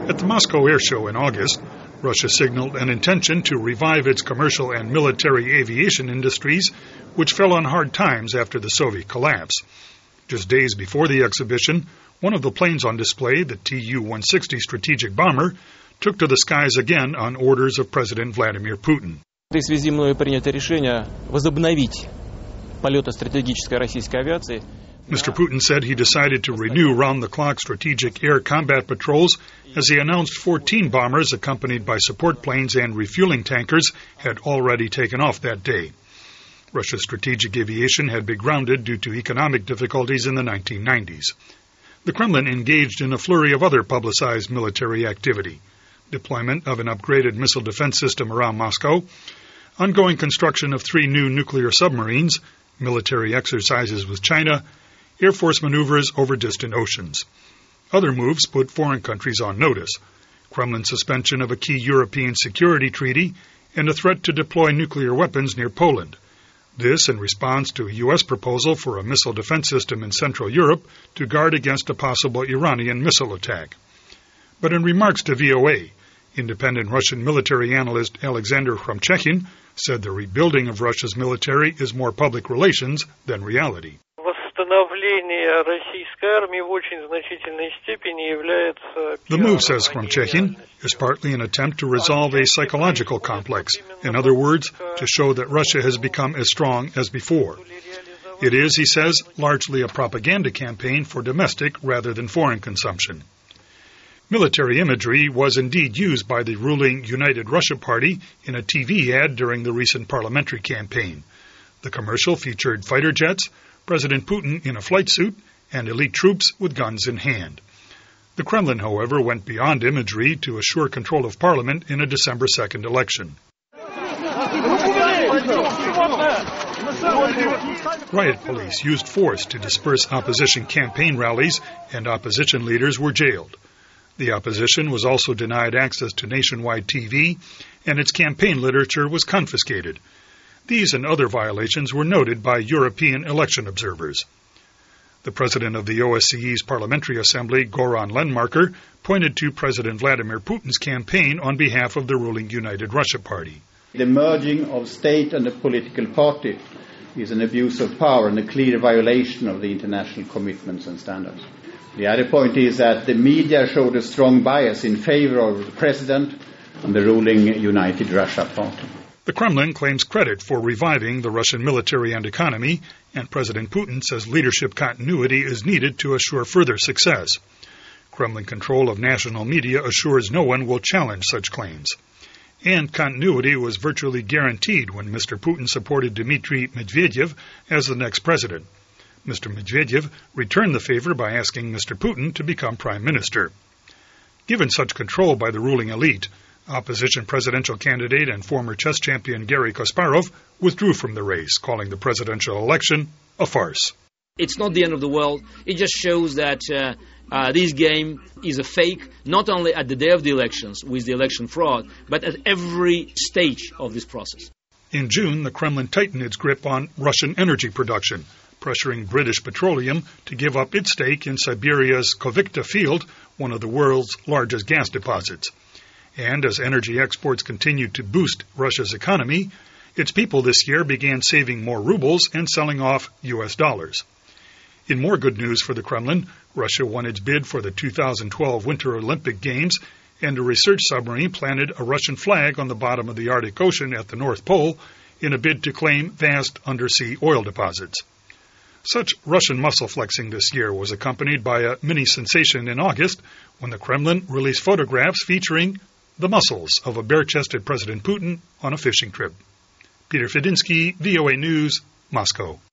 At the Moscow Air Show in August, Russia signaled an intention to revive its commercial and military aviation industries, which fell on hard times after the Soviet collapse. Just days before the exhibition, one of the planes on display, the Tu-160 strategic bomber, took to the skies again on orders of President Vladimir Putin. В этой связи мною принято решение возобновить полеты стратегической российской авиации. Mr. Putin said he decided to renew round-the-clock strategic air combat patrols as he announced 14 bombers accompanied by support planes and refueling tankers had already taken off that day. Russia's strategic aviation had been grounded due to economic difficulties in the 1990s. The Kremlin engaged in a flurry of other publicized military activity: deployment of an upgraded missile defense system around Moscow, ongoing construction of 3 new nuclear submarines, military exercises with China, Air Force maneuvers over distant oceans. Other moves put foreign countries on notice: Kremlin suspension of a key European security treaty and a threat to deploy nuclear weapons near Poland. This in response to a U.S. proposal for a missile defense system in Central Europe to guard against a possible Iranian missile attack. But in remarks to VOA, independent Russian military analyst Alexander Hromchekhin said the rebuilding of Russia's military is more public relations than reality. The move, says Hromchekhin, is partly an attempt to resolve a psychological complex. In other words, to show that Russia has become as strong as before. It is, he says, largely a propaganda campaign for domestic rather than foreign consumption. Military imagery was indeed used by the ruling United Russia Party in a TV ad during the recent parliamentary campaign. The commercial featured fighter jets, President Putin in a flight suit, and elite troops with guns in hand. The Kremlin, however, went beyond imagery to assure control of parliament in a December 2nd election. Riot police used force to disperse opposition campaign rallies, and opposition leaders were jailed. The opposition was also denied access to nationwide TV, and its campaign literature was confiscated. These and other violations were noted by European election observers. The president of the OSCE's Parliamentary Assembly, Goran Lenmarker, pointed to President Vladimir Putin's campaign on behalf of the ruling United Russia Party. The merging of state and a political party is an abuse of power and a clear violation of the international commitments and standards. The other point is that the media showed a strong bias in favor of the president and the ruling United Russia Party. The Kremlin claims credit for reviving the Russian military and economy, and President Putin says leadership continuity is needed to assure further success. Kremlin control of national media assures no one will challenge such claims. And continuity was virtually guaranteed when Mr. Putin supported Dmitry Medvedev as the next president. Mr. Medvedev returned the favor by asking Mr. Putin to become prime minister. Given such control by the ruling elite, opposition presidential candidate and former chess champion Garry Kasparov withdrew from the race, calling the presidential election a farce. It's not the end of the world. It just shows that this game is a fake, not only at the day of the elections with the election fraud, but at every stage of this process. In June, the Kremlin tightened its grip on Russian energy production, pressuring British Petroleum to give up its stake in Siberia's Kovykta field, one of the world's largest gas deposits. And as energy exports continued to boost Russia's economy, its people this year began saving more rubles and selling off U.S. dollars. In more good news for the Kremlin, Russia won its bid for the 2012 Winter Olympic Games, and a research submarine planted a Russian flag on the bottom of the Arctic Ocean at the North Pole in a bid to claim vast undersea oil deposits. Such Russian muscle flexing this year was accompanied by a mini-sensation in August when the Kremlin released photographs featuring the muscles of a bare-chested President Putin on a fishing trip. Peter Fedinsky, VOA News, Moscow.